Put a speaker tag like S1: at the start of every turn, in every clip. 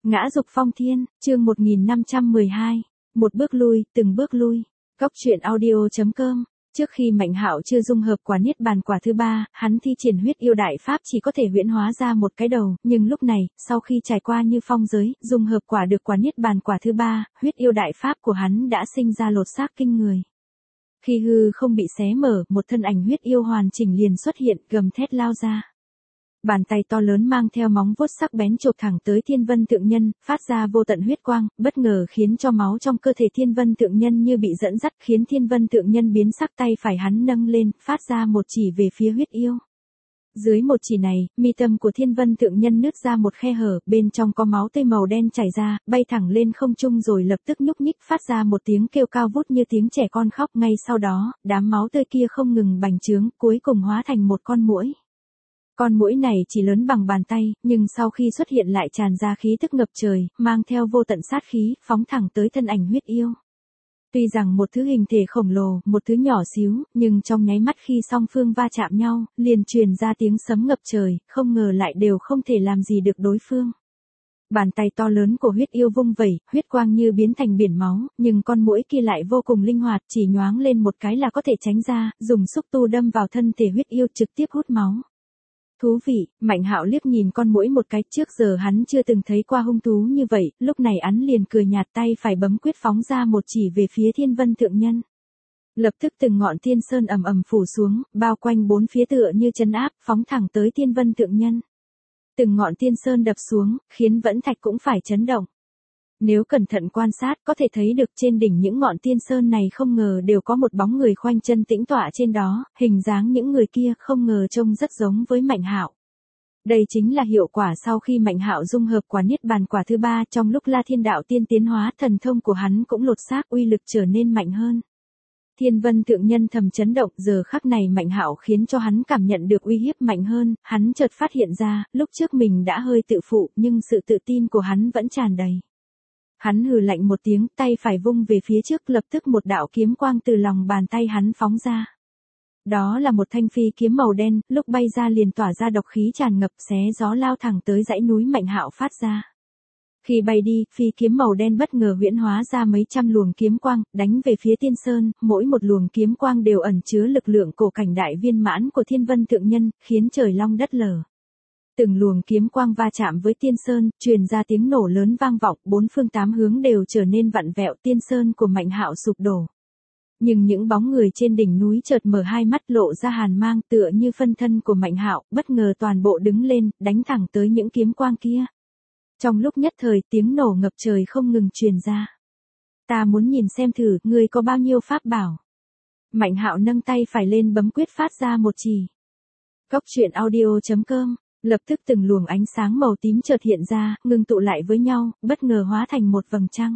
S1: Ngã dục phong thiên, chương 1512. Một bước lui, từng bước lui. Góc truyện audio.com. Trước khi Mạnh Hạo chưa dung hợp quả niết bàn quả thứ ba, hắn thi triển huyết yêu đại pháp chỉ có thể huyễn hóa ra một cái đầu, nhưng lúc này, sau khi trải qua như phong giới, dung hợp quả được quả niết bàn quả thứ ba, huyết yêu đại pháp của hắn đã sinh ra lột xác kinh người. Khi hư không bị xé mở, một thân ảnh huyết yêu hoàn chỉnh liền xuất hiện, gầm thét lao ra. Bàn tay to lớn mang theo móng vuốt sắc bén chộp thẳng tới Thiên Vân Thượng Nhân, phát ra vô tận huyết quang, bất ngờ khiến cho máu trong cơ thể Thiên Vân Thượng Nhân như bị dẫn dắt, khiến Thiên Vân Thượng Nhân biến sắc, tay phải hắn nâng lên, phát ra một chỉ về phía huyết yêu. Dưới một chỉ này, mi tâm của Thiên Vân Thượng Nhân nứt ra một khe hở, bên trong có máu tươi màu đen chảy ra, bay thẳng lên không trung rồi lập tức nhúc nhích, phát ra một tiếng kêu cao vút như tiếng trẻ con khóc. Ngay sau đó, đám máu tươi kia không ngừng bành trướng, cuối cùng hóa thành một con muỗi. Con muỗi này chỉ lớn bằng bàn tay, nhưng sau khi xuất hiện lại tràn ra khí tức ngập trời, mang theo vô tận sát khí, phóng thẳng tới thân ảnh huyết yêu. Tuy rằng một thứ hình thể khổng lồ, một thứ nhỏ xíu, nhưng trong nháy mắt khi song phương va chạm nhau, liền truyền ra tiếng sấm ngập trời, không ngờ lại đều không thể làm gì được đối phương. Bàn tay to lớn của huyết yêu vung vẩy, huyết quang như biến thành biển máu, nhưng con muỗi kia lại vô cùng linh hoạt, chỉ nhoáng lên một cái là có thể tránh ra, dùng xúc tu đâm vào thân thể huyết yêu trực tiếp hút máu. Thú vị, Mạnh Hạo liếc nhìn con muỗi một cái, trước giờ hắn chưa từng thấy qua hung thú như vậy, lúc này hắn liền cười nhạt, tay phải bấm quyết phóng ra một chỉ về phía Thiên Vân Thượng Nhân. Lập tức từng ngọn thiên sơn ầm ầm phủ xuống, bao quanh bốn phía tựa như trấn áp, phóng thẳng tới Thiên Vân Thượng Nhân. Từng ngọn thiên sơn đập xuống, khiến vẫn thạch cũng phải chấn động. Nếu cẩn thận quan sát có thể thấy được trên đỉnh những ngọn tiên sơn này không ngờ đều có một bóng người khoanh chân tĩnh tọa trên đó, hình dáng những người kia không ngờ trông rất giống với Mạnh Hạo. Đây chính là hiệu quả sau khi Mạnh Hạo dung hợp quả niết bàn quả thứ ba, trong lúc La Thiên Đạo Tiên tiến hóa, thần thông của hắn cũng lột xác, uy lực trở nên mạnh hơn. Thiên Vân Thượng Nhân thầm chấn động, giờ khắc này Mạnh Hạo khiến cho hắn cảm nhận được uy hiếp mạnh hơn, hắn chợt phát hiện ra, lúc trước mình đã hơi tự phụ, nhưng sự tự tin của hắn vẫn tràn đầy. Hắn hừ lạnh một tiếng, tay phải vung về phía trước, lập tức một đạo kiếm quang từ lòng bàn tay hắn phóng ra. Đó là một thanh phi kiếm màu đen, lúc bay ra liền tỏa ra độc khí tràn ngập, xé gió lao thẳng tới dãy núi Mạnh Hạo phát ra. Khi bay đi, phi kiếm màu đen bất ngờ huyễn hóa ra mấy trăm luồng kiếm quang, đánh về phía Tiên Sơn, mỗi một luồng kiếm quang đều ẩn chứa lực lượng cổ cảnh đại viên mãn của Thiên Vân Thượng Nhân, khiến trời long đất lở. Từng luồng kiếm quang va chạm với Tiên Sơn, truyền ra tiếng nổ lớn vang vọng, bốn phương tám hướng đều trở nên vặn vẹo, Tiên Sơn của Mạnh Hạo sụp đổ. Nhưng những bóng người trên đỉnh núi chợt mở hai mắt, lộ ra hàn mang, tựa như phân thân của Mạnh Hạo, bất ngờ toàn bộ đứng lên, đánh thẳng tới những kiếm quang kia. Trong lúc nhất thời, tiếng nổ ngập trời không ngừng truyền ra. Ta muốn nhìn xem thử, ngươi có bao nhiêu pháp bảo. Mạnh Hạo nâng tay phải lên bấm quyết phát ra một chỉ. Góc truyện audio.com. Lập tức từng luồng ánh sáng màu tím chợt hiện ra, ngưng tụ lại với nhau, bất ngờ hóa thành một vầng trăng.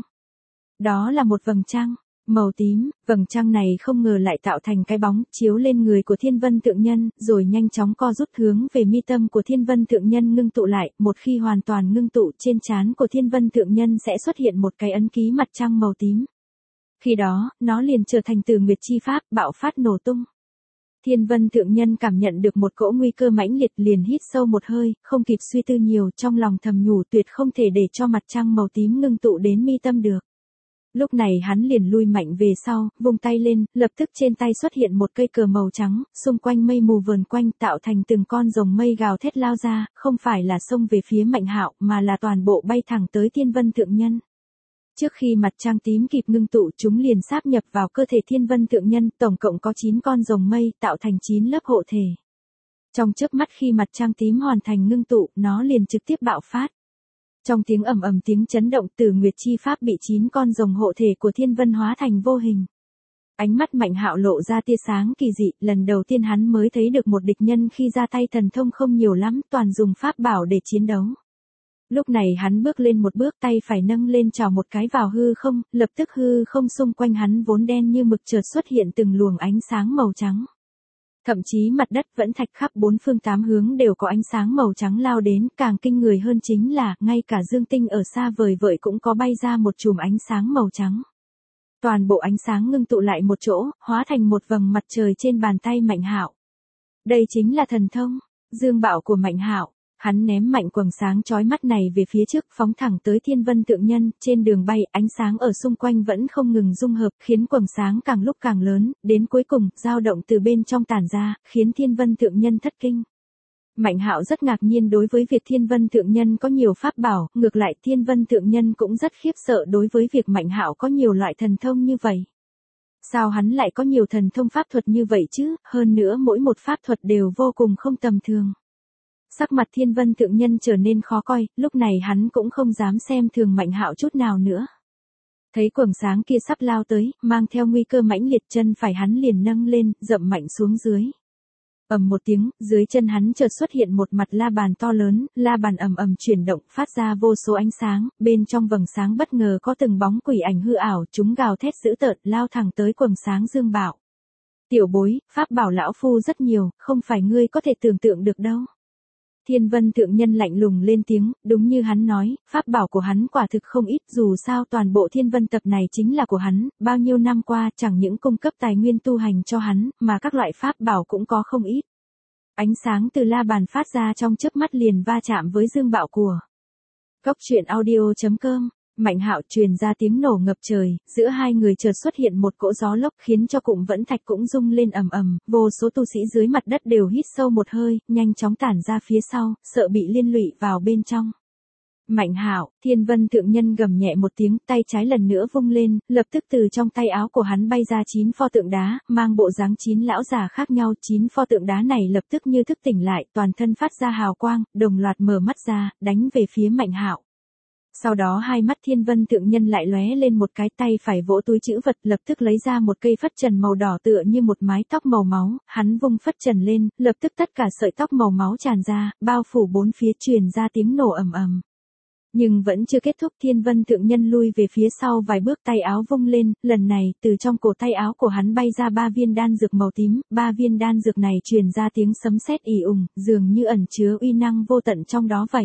S1: Đó là một vầng trăng màu tím, vầng trăng này không ngờ lại tạo thành cái bóng, chiếu lên người của Thiên Vân Thượng Nhân, rồi nhanh chóng co rút hướng về mi tâm của Thiên Vân Thượng Nhân ngưng tụ lại, một khi hoàn toàn ngưng tụ, trên trán của Thiên Vân Thượng Nhân sẽ xuất hiện một cái ấn ký mặt trăng màu tím. Khi đó, nó liền trở thành Từ Nguyệt chi pháp, bạo phát nổ tung. Thiên Vân Thượng Nhân cảm nhận được một cỗ nguy cơ mãnh liệt, liền hít sâu một hơi, không kịp suy tư nhiều, trong lòng thầm nhủ tuyệt không thể để cho mặt trăng màu tím ngưng tụ đến mi tâm được. Lúc này hắn liền lui mạnh về sau, vung tay lên, lập tức trên tay xuất hiện một cây cờ màu trắng, xung quanh mây mù vờn quanh tạo thành từng con rồng mây gào thét lao ra, không phải là xông về phía Mạnh Hạo, mà là toàn bộ bay thẳng tới Thiên Vân Thượng Nhân. Trước khi mặt trăng tím kịp ngưng tụ, chúng liền sáp nhập vào cơ thể Thiên Vân Thượng Nhân, tổng cộng có 9 con rồng mây, tạo thành 9 lớp hộ thể. Trong chớp mắt khi mặt trăng tím hoàn thành ngưng tụ, nó liền trực tiếp bạo phát. Trong tiếng ầm ầm tiếng chấn động, Từ Nguyệt chi pháp bị 9 con rồng hộ thể của Thiên Vân hóa thành vô hình. Ánh mắt Mạnh Hạo lộ ra tia sáng kỳ dị, lần đầu tiên hắn mới thấy được một địch nhân khi ra tay thần thông không nhiều lắm, toàn dùng pháp bảo để chiến đấu. Lúc này hắn bước lên một bước, tay phải nâng lên chào một cái vào hư không, lập tức hư không xung quanh hắn vốn đen như mực chợt xuất hiện từng luồng ánh sáng màu trắng. Thậm chí mặt đất vẫn thạch khắp bốn phương tám hướng đều có ánh sáng màu trắng lao đến, càng kinh người hơn chính là, ngay cả dương tinh ở xa vời vợi cũng có bay ra một chùm ánh sáng màu trắng. Toàn bộ ánh sáng ngưng tụ lại một chỗ, hóa thành một vầng mặt trời trên bàn tay Mạnh Hạo. Đây chính là thần thông, Dương Bảo của Mạnh Hạo. Hắn ném mạnh quầng sáng chói mắt này về phía trước, phóng thẳng tới Thiên Vân Tượng Nhân, trên đường bay, ánh sáng ở xung quanh vẫn không ngừng dung hợp, khiến quầng sáng càng lúc càng lớn, đến cuối cùng, dao động từ bên trong tản ra, khiến Thiên Vân Tượng Nhân thất kinh. Mạnh Hạo rất ngạc nhiên đối với việc Thiên Vân Tượng Nhân có nhiều pháp bảo, ngược lại Thiên Vân Tượng Nhân cũng rất khiếp sợ đối với việc Mạnh Hạo có nhiều loại thần thông như vậy. Sao hắn lại có nhiều thần thông pháp thuật như vậy chứ, hơn nữa mỗi một pháp thuật đều vô cùng không tầm thường. Sắc mặt Thiên Vân Tượng Nhân trở nên khó coi, lúc này hắn cũng không dám xem thường Mạnh Hạo chút nào nữa. Thấy quầng sáng kia sắp lao tới, mang theo nguy cơ mãnh liệt, chân phải hắn liền nâng lên, dậm mạnh xuống dưới. Ầm một tiếng, dưới chân hắn chợt xuất hiện một mặt la bàn to lớn, la bàn ầm ầm chuyển động, phát ra vô số ánh sáng, bên trong vầng sáng bất ngờ có từng bóng quỷ ảnh hư ảo, chúng gào thét dữ tợn, lao thẳng tới quầng sáng dương bạo. Tiểu bối, pháp bảo lão phu rất nhiều, không phải ngươi có thể tưởng tượng được đâu. Thiên Vân Tượng Nhân lạnh lùng lên tiếng, đúng như hắn nói, pháp bảo của hắn quả thực không ít, dù sao toàn bộ Thiên Vân tập này chính là của hắn, bao nhiêu năm qua chẳng những cung cấp tài nguyên tu hành cho hắn, mà các loại pháp bảo cũng có không ít. Ánh sáng từ la bàn phát ra trong chớp mắt liền va chạm với dương bạo của. Cốc truyện audio.com. Mạnh Hạo truyền ra tiếng nổ ngập trời, giữa hai người chợt xuất hiện một cỗ gió lốc khiến cho cụm vẫn thạch cũng rung lên ầm ầm, vô số tu sĩ dưới mặt đất đều hít sâu một hơi, nhanh chóng tản ra phía sau, sợ bị liên lụy vào bên trong. Mạnh Hạo, Thiên Vân Tượng Nhân gầm nhẹ một tiếng, tay trái lần nữa vung lên, lập tức từ trong tay áo của hắn bay ra 9 pho tượng đá, mang bộ dáng 9 lão già khác nhau, 9 pho tượng đá này lập tức như thức tỉnh lại, toàn thân phát ra hào quang, đồng loạt mở mắt ra, đánh về phía Mạnh Hạo. Sau đó hai mắt Thiên Vân Tượng Nhân lại lóe lên một cái, tay phải vỗ túi trữ vật, lập tức lấy ra một cây phất trần màu đỏ tựa như một mái tóc màu máu, hắn vung phất trần lên, lập tức tất cả sợi tóc màu máu tràn ra, bao phủ bốn phía, truyền ra tiếng nổ ầm ầm. Nhưng vẫn chưa kết thúc, Thiên Vân Tượng Nhân lui về phía sau vài bước, tay áo vung lên, lần này, từ trong cổ tay áo của hắn bay ra 3 viên đan dược màu tím, 3 viên đan dược này truyền ra tiếng sấm sét ì ùng, dường như ẩn chứa uy năng vô tận trong đó vậy.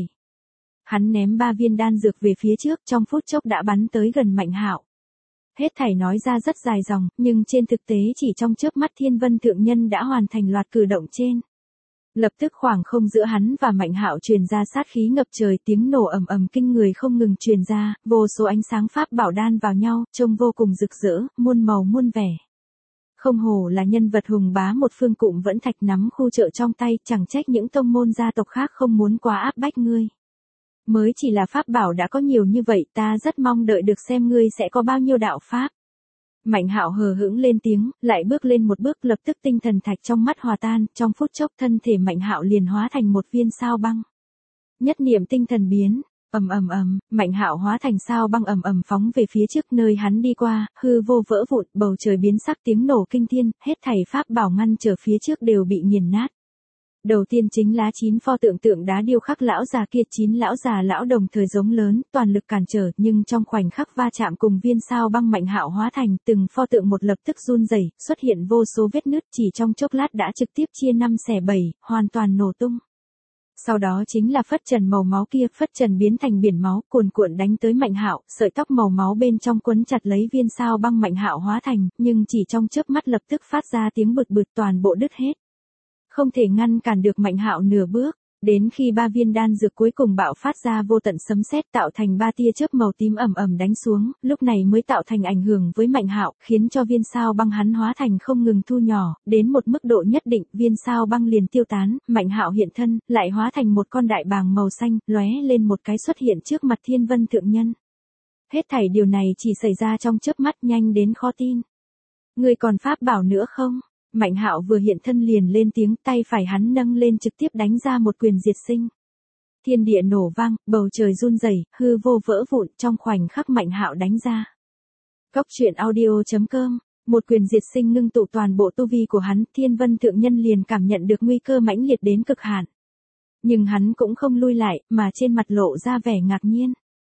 S1: Hắn ném 3 viên đan dược về phía trước, trong phút chốc đã bắn tới gần Mạnh Hạo. Hết thảy nói ra rất dài dòng, nhưng trên thực tế chỉ trong chớp mắt Thiên Vân Tượng Nhân đã hoàn thành loạt cử động trên. Lập tức khoảng không giữa hắn và Mạnh Hạo truyền ra sát khí ngập trời, tiếng nổ ầm ầm kinh người không ngừng truyền ra, vô số ánh sáng pháp bảo đan vào nhau, trông vô cùng rực rỡ, muôn màu muôn vẻ. Không hổ là nhân vật hùng bá một phương, cụm vẫn thạch nắm khu chợ trong tay, chẳng trách những tông môn gia tộc khác không muốn quá áp bách ngươi. Mới chỉ là pháp bảo đã có nhiều như vậy, ta rất mong đợi được xem ngươi sẽ có bao nhiêu đạo pháp. Mạnh Hạo hờ hững lên tiếng, lại bước lên một bước, lập tức tinh thần thạch trong mắt hòa tan, trong phút chốc thân thể Mạnh Hạo liền hóa thành một viên sao băng. Nhất niệm tinh thần biến, ầm ầm ầm, Mạnh Hạo hóa thành sao băng ầm ầm phóng về phía trước, nơi hắn đi qua, hư vô vỡ vụn, bầu trời biến sắc, tiếng nổ kinh thiên, hết thảy pháp bảo ngăn trở phía trước đều bị nghiền nát. Đầu tiên chính là 9 pho tượng đá điêu khắc lão già kia, 9 lão già lão đồng thời giống lớn, toàn lực cản trở, nhưng trong khoảnh khắc va chạm cùng viên sao băng Mạnh Hạo hóa thành, từng pho tượng một lập tức run rẩy, xuất hiện vô số vết nứt, chỉ trong chốc lát đã trực tiếp chia 5 xẻ 7, hoàn toàn nổ tung. Sau đó chính là phất trần màu máu kia, phất trần biến thành biển máu, cuồn cuộn đánh tới Mạnh Hạo, sợi tóc màu máu bên trong quấn chặt lấy viên sao băng Mạnh Hạo hóa thành, nhưng chỉ trong chớp mắt lập tức phát ra tiếng bực bực, toàn bộ đứt hết. Không thể ngăn cản được Mạnh Hạo nửa bước, đến khi 3 viên đan dược cuối cùng bạo phát ra vô tận sấm sét, tạo thành 3 tia chớp màu tím ầm ầm đánh xuống, lúc này mới tạo thành ảnh hưởng với Mạnh Hạo, khiến cho viên sao băng hắn hóa thành không ngừng thu nhỏ, đến một mức độ nhất định, viên sao băng liền tiêu tán, Mạnh Hạo hiện thân, lại hóa thành một con đại bàng màu xanh, lóe lên một cái xuất hiện trước mặt Thiên Vân Tượng Nhân. Hết thảy điều này chỉ xảy ra trong chớp mắt, nhanh đến khó tin. Ngươi còn pháp bảo nữa không? Mạnh Hạo vừa hiện thân liền lên tiếng, tay phải hắn nâng lên trực tiếp đánh ra một quyền diệt sinh. Thiên địa nổ vang, bầu trời run rẩy, hư vô vỡ vụn, trong khoảnh khắc Mạnh Hạo đánh ra. Cốc truyện audio.com, một quyền diệt sinh ngưng tụ toàn bộ tu vi của hắn, Thiên Vân Tượng Nhân liền cảm nhận được nguy cơ mãnh liệt đến cực hạn. Nhưng hắn cũng không lui lại, mà trên mặt lộ ra vẻ ngạc nhiên.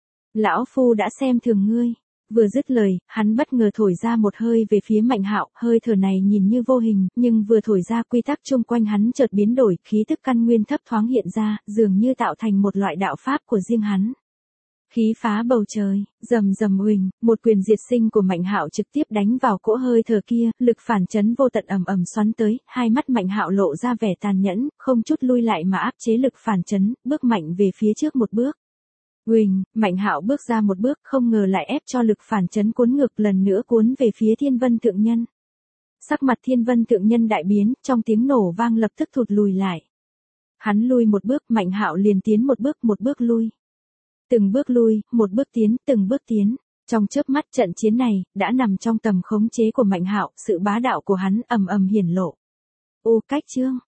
S1: Lão phu đã xem thường ngươi. Vừa dứt lời, hắn bất ngờ thổi ra một hơi về phía Mạnh Hạo, hơi thở này nhìn như vô hình, nhưng vừa thổi ra quy tắc chung quanh hắn chợt biến đổi, khí tức căn nguyên thấp thoáng hiện ra, dường như tạo thành một loại đạo pháp của riêng hắn. Khí phá bầu trời, rầm rầm uỳnh, một quyền diệt sinh của Mạnh Hạo trực tiếp đánh vào cỗ hơi thở kia, lực phản chấn vô tận ầm ầm xoắn tới, hai mắt Mạnh Hạo lộ ra vẻ tàn nhẫn, không chút lui lại mà áp chế lực phản chấn, bước mạnh về phía trước một bước. Uỳnh, Mạnh Hạo bước ra một bước, không ngờ lại ép cho lực phản chấn cuốn ngược lần nữa cuốn về phía Thiên Vân Thượng Nhân. Sắc mặt Thiên Vân Thượng Nhân đại biến, trong tiếng nổ vang lập tức thụt lùi lại. Hắn lui một bước, Mạnh Hạo liền tiến một bước lui. Từng bước lui, một bước tiến, từng bước tiến. Trong chớp mắt trận chiến này, đã nằm trong tầm khống chế của Mạnh Hạo, sự bá đạo của hắn ầm ầm hiển lộ. Ô cách chương.